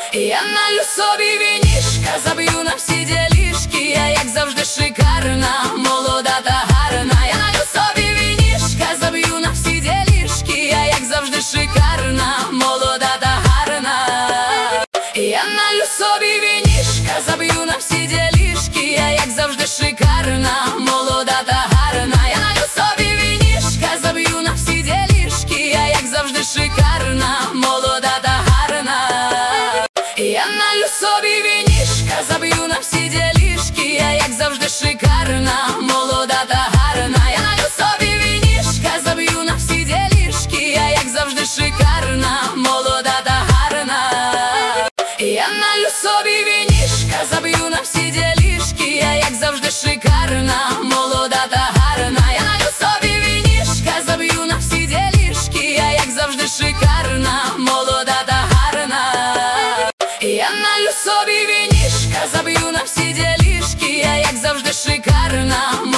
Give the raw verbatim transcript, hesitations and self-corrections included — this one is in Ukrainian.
Я налью собі вінішка, заб'ю на всі ділішки. Я, як завжди, шикарна, молода та гарна. Я налью собі вінішка, заб'ю на всі ділішки. Я, як завжди, шикарна, молода та гарна. Я налью собі вінішка, заб'ю на всі ділішки. Я, як завжди, шикарна, молода та гарна. Я налью собі вінішка, заб'ю на всі ділішки. Я, як завжди, шикарна, молода та гарна. Я налью собі вінішка, заб'ю на всі ділішки. Я, як завжди, шикарна, молода та гарна. Я налью собі вінішка, заб'ю на всі ділішки. Я, як завжди, шикарна, молода та гарна. Я налью собі вінішка, заб'ю на всі ділішки. Я, як завжди, шикарна, молода та гарна. Я налью собі вінішка, заб'ю на всі ділішки. Я, як завжди, шикарна, молода та гарна. Я налью собі вінішка, заб'ю на всі ділішки. Я, як завжди, шикарна,